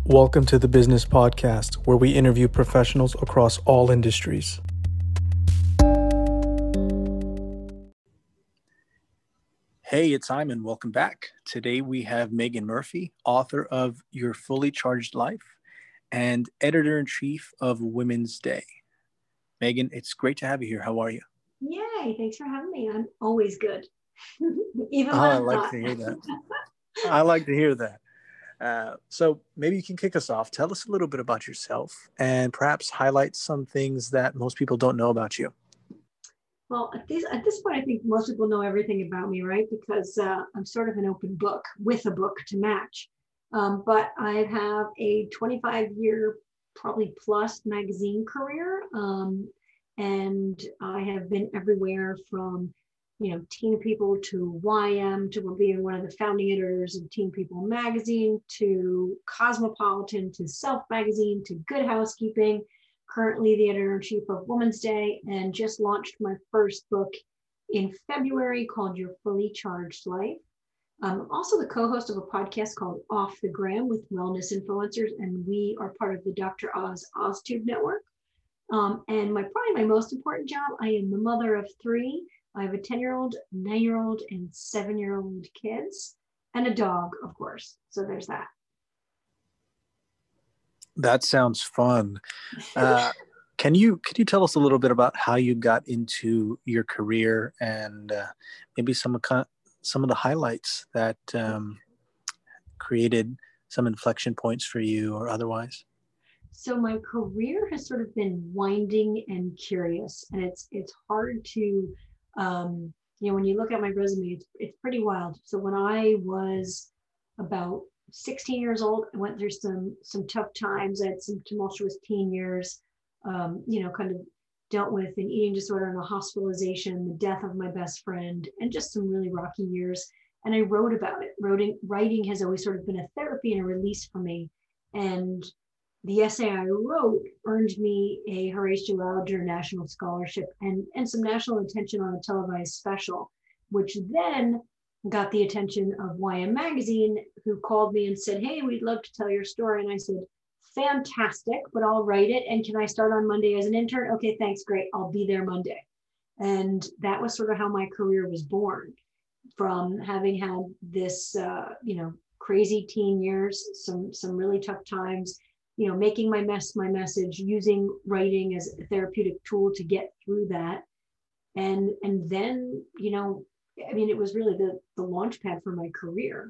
Welcome to the Business Podcast, where we interview professionals across all industries. Hey, it's Simon. Welcome back. Today we have Megan Murphy, author of Your Fully Charged Life and editor-in-chief of Women's Day. Megan, it's great to have you here. How are you? Yay, thanks for having me. I'm always good. Even when I I'm like not. to hear that. I like to hear that. So maybe you can kick us off. Tell us a little bit about yourself and perhaps highlight some things that most people don't know about you. Well, at this point, I think most people know everything about me, right? Because I'm sort of an open book with a book to match. But I have a 25-year, probably plus magazine career. And I have been everywhere from Teen People to YM, to being one of the founding editors of Teen People magazine, to Cosmopolitan, to Self magazine, to Good Housekeeping, currently the editor-in-chief of Women's Day, and just launched my first book in February called Your Fully Charged Life. I'm also the co-host of a podcast called Off the Gram with wellness influencers, and we are part of the Dr. Oz OzTube network. And probably my most important job, I am the mother of three. I have a 10-year-old, 9-year-old, and 7-year-old kids, and a dog, of course. So there's that. That sounds fun. Can you tell us a little bit about how you got into your career and maybe some of the highlights that created some inflection points for you or otherwise? So my career has sort of been winding and curious, and it's hard to, when you look at my resume, it's pretty wild. So when I was about 16 years old, I went through some tough times. I had some tumultuous teen years, kind of dealt with an eating disorder and a hospitalization, the death of my best friend, and just some really rocky years. And I wrote about it. Writing has always sort of been a therapy and a release for me. And the essay I wrote earned me a Horatio Alger National Scholarship and some national attention on a televised special, which then got the attention of YM Magazine, who called me and said, "Hey, we'd love to tell your story." And I said, "Fantastic, but I'll write it. And can I start on Monday as an intern?" "Okay, thanks, great. I'll be there Monday." And that was sort of how my career was born, from having had this, crazy teen years, some really tough times, making my message, using writing as a therapeutic tool to get through that. And then, it was really the launch pad for my career.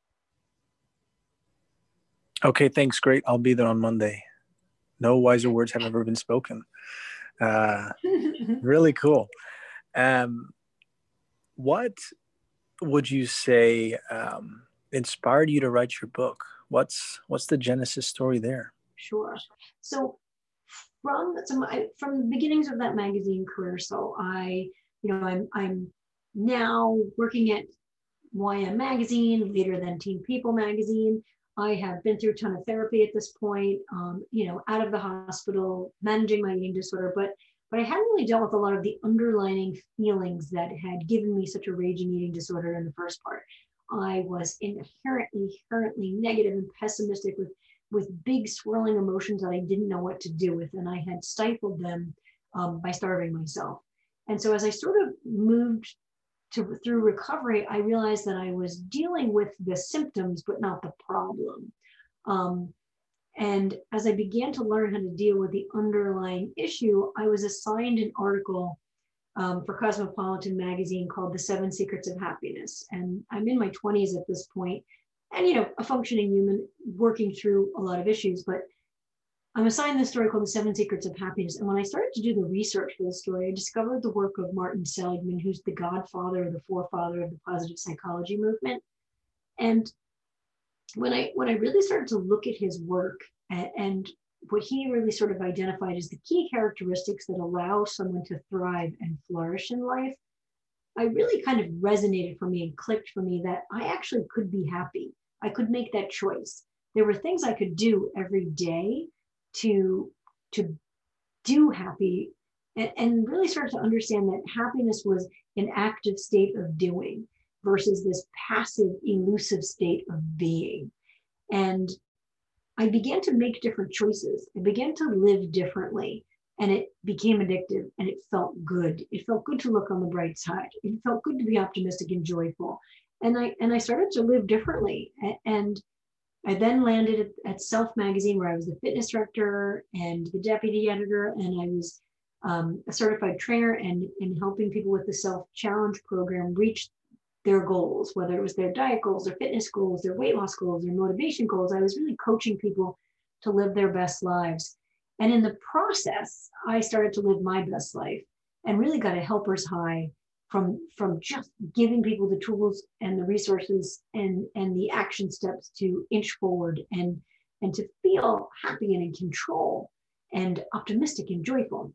Okay, thanks. Great. I'll be there on Monday. No wiser words have ever been spoken. Really cool. What would you say inspired you to write your book? What's the genesis story there? Sure. So from the beginnings of that magazine career, so I'm now working at YM Magazine, later than Teen People Magazine. I have been through a ton of therapy at this point, out of the hospital, managing my eating disorder, but I hadn't really dealt with a lot of the underlying feelings that had given me such a raging eating disorder in the first part. I was inherently negative and pessimistic with big swirling emotions that I didn't know what to do with, and I had stifled them by starving myself. And so as I sort of moved through recovery, I realized that I was dealing with the symptoms, but not the problem. And as I began to learn how to deal with the underlying issue, I was assigned an article for Cosmopolitan magazine called The 7 Secrets of Happiness. And I'm in my 20s at this point, and a functioning human working through a lot of issues, but I'm assigned this story called The 7 Secrets of Happiness. And when I started to do the research for the story, I discovered the work of Martin Seligman, who's the godfather, the forefather of the positive psychology movement. And when I really started to look at his work and what he really sort of identified as the key characteristics that allow someone to thrive and flourish in life, I really kind of resonated for me and clicked for me that I actually could be happy. I could make that choice. There were things I could do every day to do happy, and really start to understand that happiness was an active state of doing versus this passive, elusive state of being. And I began to make different choices. I began to live differently, and it became addictive, and it felt good. It felt good to look on the bright side. It felt good to be optimistic and joyful. And I started to live differently. And I then landed at Self Magazine, where I was the fitness director and the deputy editor, and I was a certified trainer and helping people with the Self Challenge program reach their goals, whether it was their diet goals, their fitness goals, their weight loss goals, their motivation goals. I was really coaching people to live their best lives. And in the process, I started to live my best life and really got a helper's high from just giving people the tools and the resources and the action steps to inch forward and to feel happy and in control and optimistic and joyful.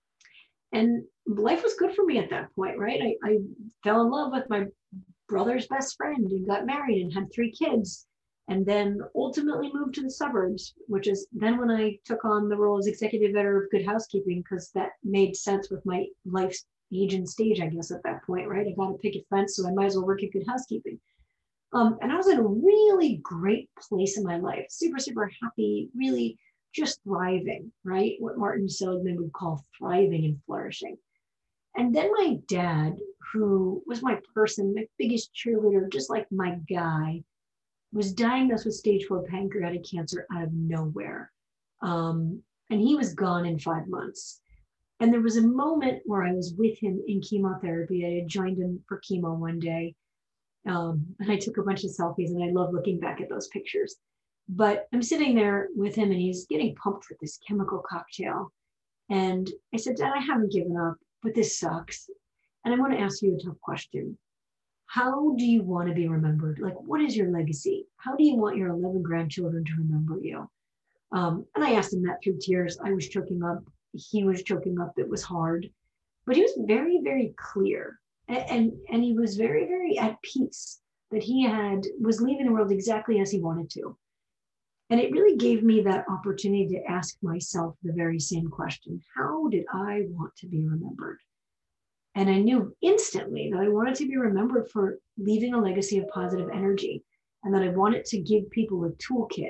And life was good for me at that point, right? I fell in love with my brother's best friend and got married and had 3 kids, and then ultimately moved to the suburbs, which is then when I took on the role as executive editor of Good Housekeeping, because that made sense with my life's age and stage, I guess, at that point, right? I got a picket fence, so I might as well work at Good Housekeeping. And I was in a really great place in my life, super, super happy, really just thriving, right? What Martin Seligman would call thriving and flourishing. And then my dad, who was my person, my biggest cheerleader, just like my guy, was diagnosed with stage 4 pancreatic cancer out of nowhere. And he was gone in 5 months. And there was a moment where I was with him in chemotherapy. I had joined him for chemo one day. And I took a bunch of selfies, and I love looking back at those pictures. But I'm sitting there with him, and he's getting pumped with this chemical cocktail. And I said, Dad, I haven't given up, but this sucks. And I want to ask you a tough question. How do you want to be remembered? Like, what is your legacy? How do you want your 11 grandchildren to remember you? And I asked him that through tears. I was choking up. He was choking up. It was hard. But he was very, very clear. And he was very, very at peace that he was leaving the world exactly as he wanted to. And it really gave me that opportunity to ask myself the very same question. How did I want to be remembered? And I knew instantly that I wanted to be remembered for leaving a legacy of positive energy, and that I wanted to give people a toolkit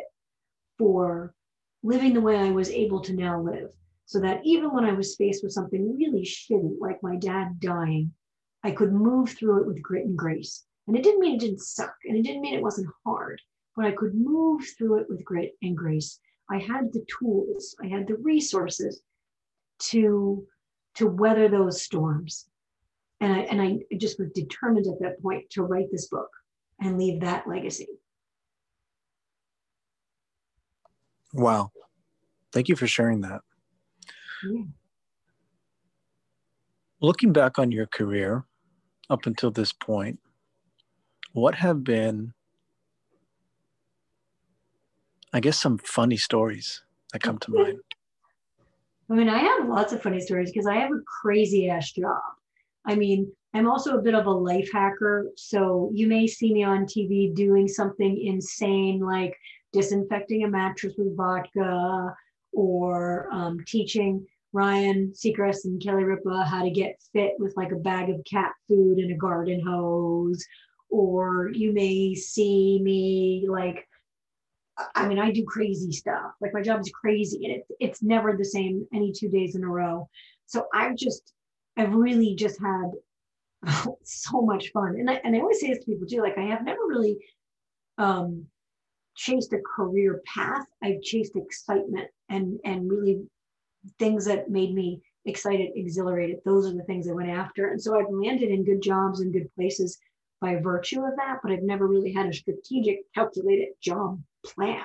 for living the way I was able to now live. So that even when I was faced with something really shitty, like my dad dying, I could move through it with grit and grace. And it didn't mean it didn't suck, and it didn't mean it wasn't hard, but I could move through it with grit and grace. I had the tools, I had the resources to weather those storms. And I just was determined at that point to write this book and leave that legacy. Wow. Thank you for sharing that. Yeah. Looking back on your career up until this point, what have been, I guess, some funny stories that come to mind? I mean, I have lots of funny stories because I have a crazy ass job. I mean, I'm also a bit of a life hacker. So you may see me on TV doing something insane like disinfecting a mattress with vodka, or teaching Ryan Seacrest and Kelly Ripa how to get fit with like a bag of cat food and a garden hose. Or you may see me like, I mean, I do crazy stuff. Like my job is crazy, and it's never the same any 2 days in a row. So I've really just had so much fun. And I always say this to people too, like I have never really chased a career path. I've chased excitement and really things that made me excited, exhilarated. Those are the things I went after. And so I've landed in good jobs and good places by virtue of that, but I've never really had a strategic, calculated job plan.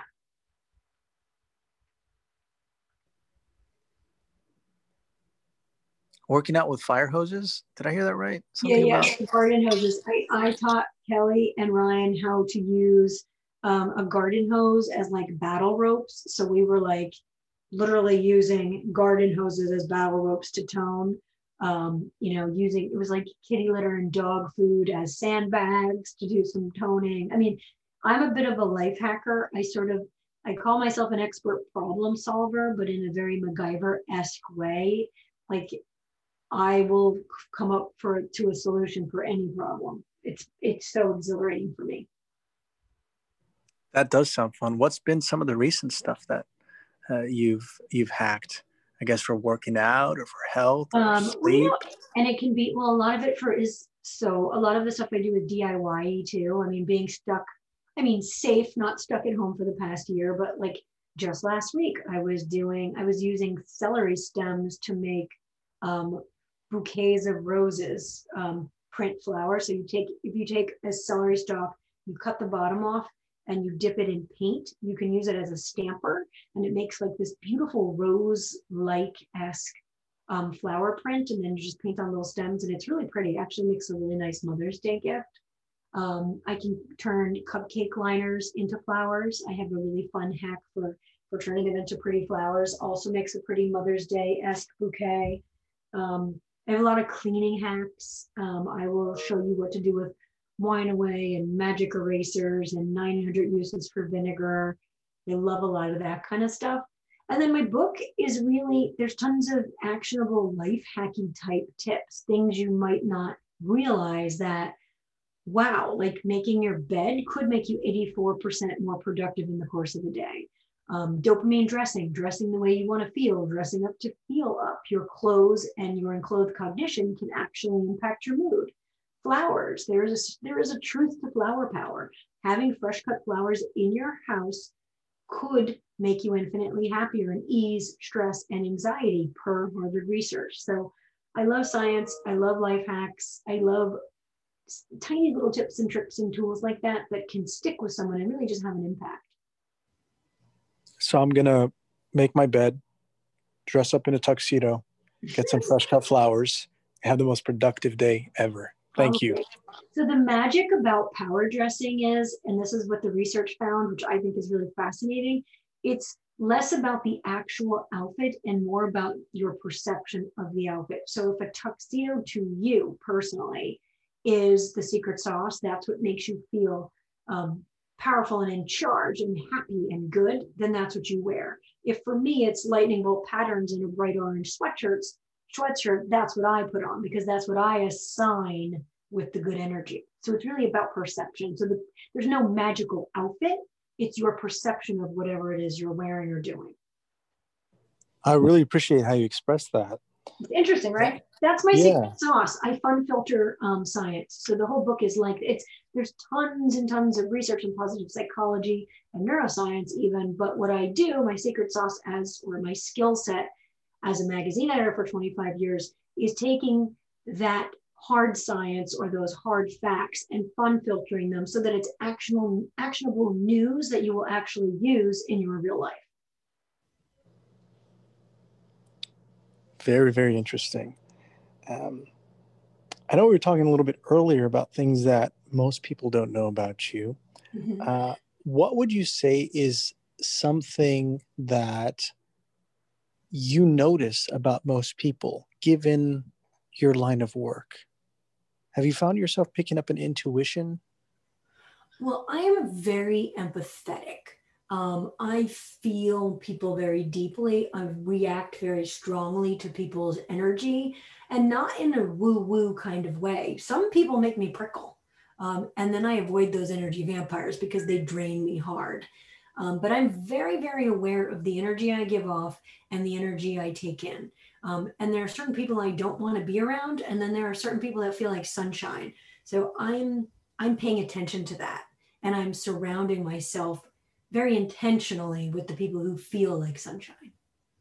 Working out with fire hoses? Did I hear that right? Something about garden hoses. I taught Kelly and Ryan how to use a garden hose as like battle ropes. So we were like literally using garden hoses as battle ropes to tone. Using, it was like kitty litter and dog food as sandbags to do some toning. I mean, I'm a bit of a life hacker. I call myself an expert problem solver, but in a very MacGyver-esque way. Like I will come up to a solution for any problem. It's so exhilarating for me. That does sound fun. What's been some of the recent stuff that you've hacked? I guess for working out or for health or Well, sleep. and it can be, well, a lot of it for is, so a lot of the stuff I do is DIY too. I mean, being stuck, I mean, safe, not stuck at home for the past year, but like just last week, I was using celery stems to make um, bouquets of roses, print flower. So if you take a celery stalk, you cut the bottom off and you dip it in paint, you can use it as a stamper, and it makes like this beautiful rose-like esque flower print, and then you just paint on little stems, and it's really pretty. It actually makes a really nice Mother's Day gift. I can turn cupcake liners into flowers. I have a really fun hack for turning them into pretty flowers. Also makes a pretty Mother's Day-esque bouquet. I have a lot of cleaning hacks. I will show you what to do with wine away and magic erasers and 900 uses for vinegar. I love a lot of that kind of stuff. And then my book is really, there's tons of actionable life hacking type tips, things you might not realize that, wow, like making your bed could make you 84% more productive in the course of the day. Dopamine dressing the way you want to feel, dressing up to feel up. Your clothes and your enclothed cognition can actually impact your mood. Flowers, there is a truth to flower power. Having fresh cut flowers in your house could make you infinitely happier and ease stress and anxiety per Harvard research. So I love science. I love life hacks. I love tiny little tips and tricks and tools like that that can stick with someone and really just have an impact. So I'm gonna make my bed, dress up in a tuxedo, get some fresh cut flowers, have the most productive day ever. Thank you. So the magic about power dressing is, and this is what the research found, which I think is really fascinating, it's less about the actual outfit and more about your perception of the outfit. So if a tuxedo to you personally is the secret sauce, that's what makes you feel powerful and in charge and happy and good, then that's what you wear. If for me it's lightning bolt patterns and a bright orange sweatshirt, that's what I put on because that's what I assign with the good energy. So it's really about perception. So there's no magical outfit. It's your perception of whatever it is you're wearing or doing. I really appreciate how you express that. It's interesting, right? That's my secret sauce. I fun filter science. So the whole book is like, there's tons and tons of research in positive psychology and neuroscience even, but what I do, my secret sauce or my skill set as a magazine editor for 25 years is taking that hard science or those hard facts and fun filtering them so that it's actionable news that you will actually use in your real life. Very, very interesting. I know we were talking a little bit earlier about things that most people don't know about you. Mm-hmm. What would you say is something that you notice about most people, given your line of work? Have you found yourself picking up an intuition? Well, I am very empathetic. I feel people very deeply. I react very strongly to people's energy and not in a woo-woo kind of way. Some people make me prickle. And then I avoid those energy vampires because they drain me hard. But I'm very, very aware of the energy I give off and the energy I take in. And there are certain people I don't want to be around. And then there are certain people that feel like sunshine. So I'm paying attention to that. And I'm surrounding myself very intentionally with the people who feel like sunshine.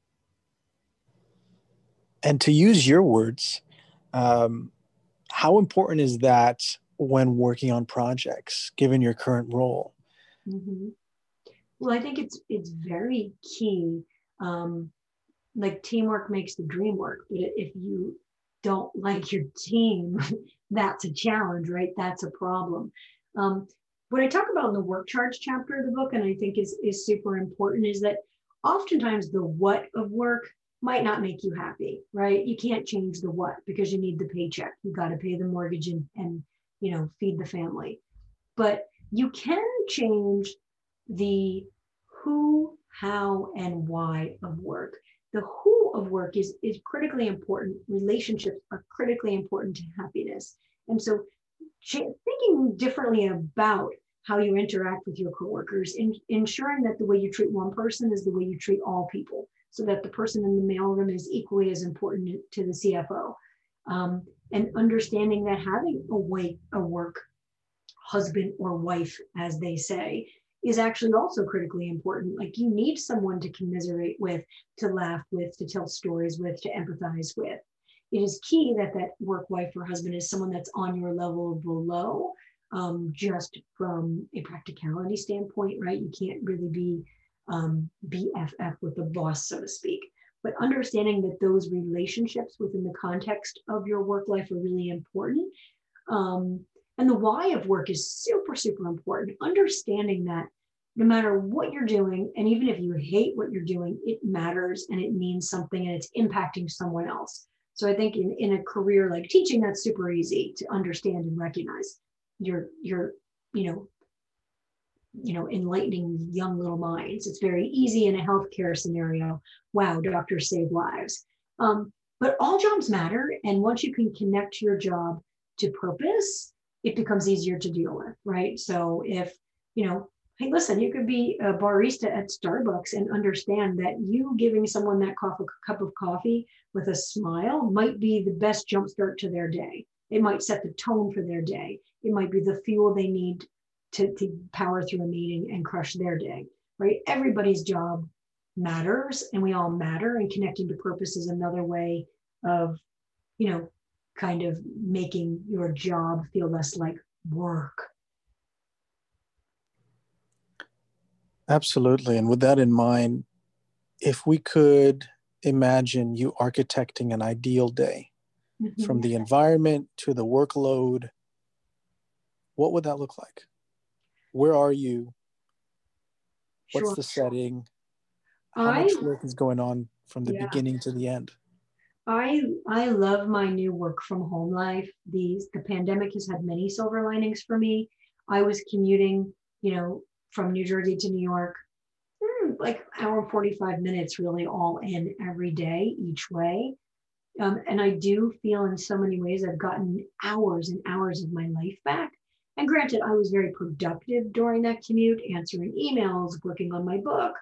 And to use your words, how important is that when working on projects, given your current role? Mm-hmm. Well, I think it's very key. Like teamwork makes the dream work, but if you don't like your team, that's a challenge, right? That's a problem. What I talk about in the work charge chapter of the book, and I think is super important, is that oftentimes the what of work might not make you happy, right? You can't change the what because you need the paycheck. You got to pay the mortgage and feed the family. But you can change the who, how, and why of work. The who of work is critically important. Relationships are critically important to happiness. And so thinking differently about how you interact with your coworkers, ensuring that the way you treat one person is the way you treat all people, so that the person in the mailroom is equally as important to the CFO. And understanding that having a work husband or wife, as they say, is actually also critically important. Like, you need someone to commiserate with, to laugh with, to tell stories with, to empathize with. It is key that that work wife or husband is someone that's on your level below, just from a practicality standpoint, right? You can't really be BFF with the boss, so to speak. But understanding that those relationships within the context of your work life are really important. And the why of work is super, super important. Understanding that no matter what you're doing, and even if you hate what you're doing, it matters and it means something and it's impacting someone else. So I think in a career like teaching, that's super easy to understand and recognize. You're enlightening young little minds. It's very easy in a healthcare scenario. Wow, doctors save lives. But all jobs matter. And once you can connect your job to purpose, it becomes easier to deal with, right? So if, hey, listen, you could be a barista at Starbucks and understand that you giving someone that cup of coffee with a smile might be the best jumpstart to their day. It might set the tone for their day. It might be the fuel they need to power through a meeting and crush their day, right? Everybody's job matters and we all matter, and connecting to purpose is another way of, kind of making your job feel less like work. Absolutely. And with that in mind, if we could imagine you architecting an ideal day, from the environment to the workload, what would that look like? Where are you? What's the setting? How much work is going on from the beginning to the end? I love my new work from home life. The pandemic has had many silver linings for me. I was commuting, from New Jersey to New York, like hour and 45 minutes, really all in every day, each way. And I do feel in so many ways I've gotten hours and hours of my life back. And granted, I was very productive during that commute, answering emails, working on my book.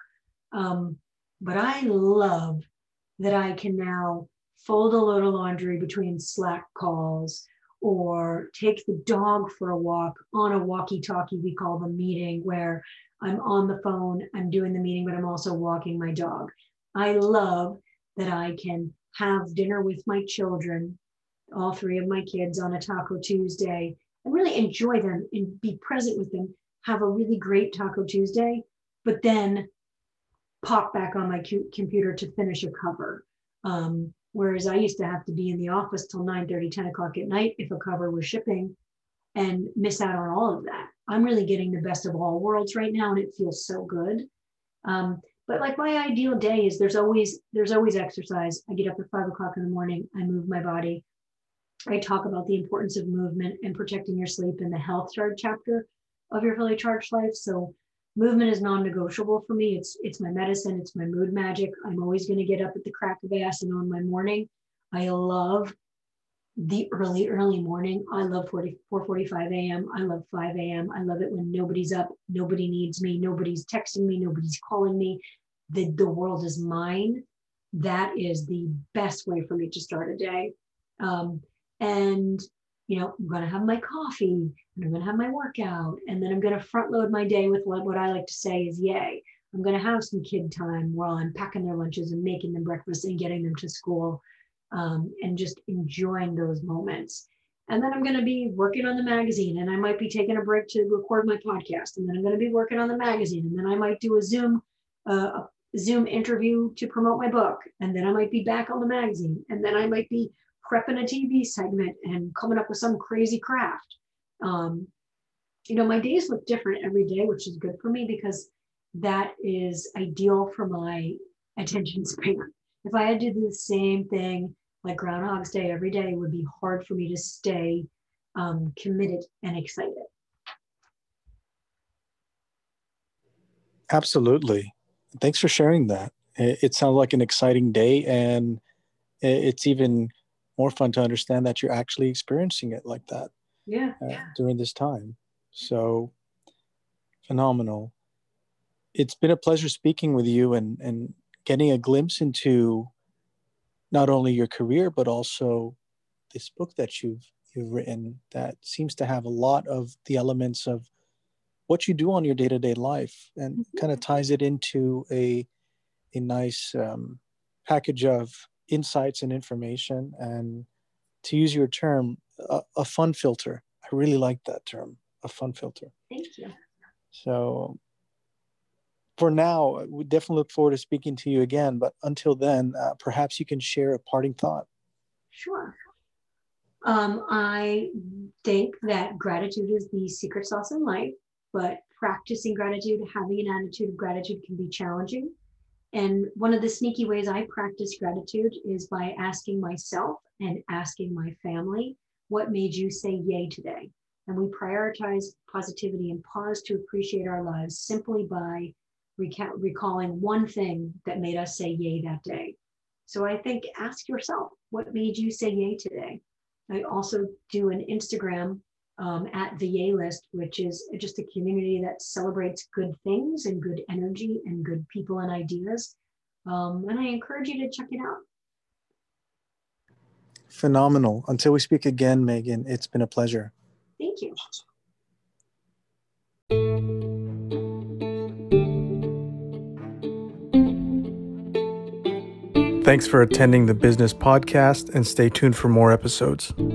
But I love that I can now fold a load of laundry between Slack calls, or take the dog for a walk on a walkie-talkie, we call the meeting, where I'm on the phone, I'm doing the meeting, but I'm also walking my dog. I love that I can have dinner with my children, all three of my kids, on a Taco Tuesday, and really enjoy them and be present with them, have a really great Taco Tuesday, but then pop back on my computer to finish a cover. Whereas I used to have to be in the office till 9:30, 10 o'clock at night if a cover was shipping, and miss out on all of that. I'm really getting the best of all worlds right now, and it feels so good. But like, my ideal day is there's always exercise. I get up at 5 o'clock in the morning, I move my body. I talk about the importance of movement and protecting your sleep in the health chapter of Your Fully Charged Life. So movement is non-negotiable for me. It's my medicine. It's my mood magic. I'm always going to get up at the crack of acid on my morning. I love the early morning. I love 4:45 a.m. I love 5 a.m. I love it when nobody's up, nobody needs me, nobody's texting me, nobody's calling me. The world is mine. That is the best way for me to start a day. And I'm going to have my coffee, and I'm going to have my workout, and then I'm going to front load my day with what I like to say is yay. I'm going to have some kid time while I'm packing their lunches and making them breakfast and getting them to school, and just enjoying those moments. And then I'm going to be working on the magazine, and I might be taking a break to record my podcast, and then I'm going to be working on the magazine, and then I might do a Zoom interview to promote my book, and then I might be back on the magazine, and then I might be prepping a TV segment and coming up with some crazy craft. My days look different every day, which is good for me because that is ideal for my attention span. If I had to do the same thing like Groundhog's Day every day, it would be hard for me to stay committed and excited. Absolutely. Thanks for sharing that. It sounds like an exciting day, and it's even more fun to understand that you're actually experiencing it like that. Yeah. During this time. So Phenomenal. It's been a pleasure speaking with you and getting a glimpse into not only your career, but also this book that you've written that seems to have a lot of the elements of what you do on your day-to-day life and kind of ties it into a nice package of insights and information, and to use your term, a fun filter. I really like that term, a fun filter. Thank you. So for now, we definitely look forward to speaking to you again, but until then, perhaps you can share a parting thought. Sure. I think that gratitude is the secret sauce in life, but practicing gratitude, having an attitude of gratitude can be challenging. And one of the sneaky ways I practice gratitude is by asking myself and asking my family, what made you say yay today? And we prioritize positivity and pause to appreciate our lives simply by recalling one thing that made us say yay that day. So I think ask yourself, what made you say yay today? I also do an Instagram at the Yay List, which is just a community that celebrates good things and good energy and good people and ideas. And I encourage you to check it out. Phenomenal. Until we speak again, Megan, it's been a pleasure. Thank you. Thanks for attending the Business Podcast, and stay tuned for more episodes.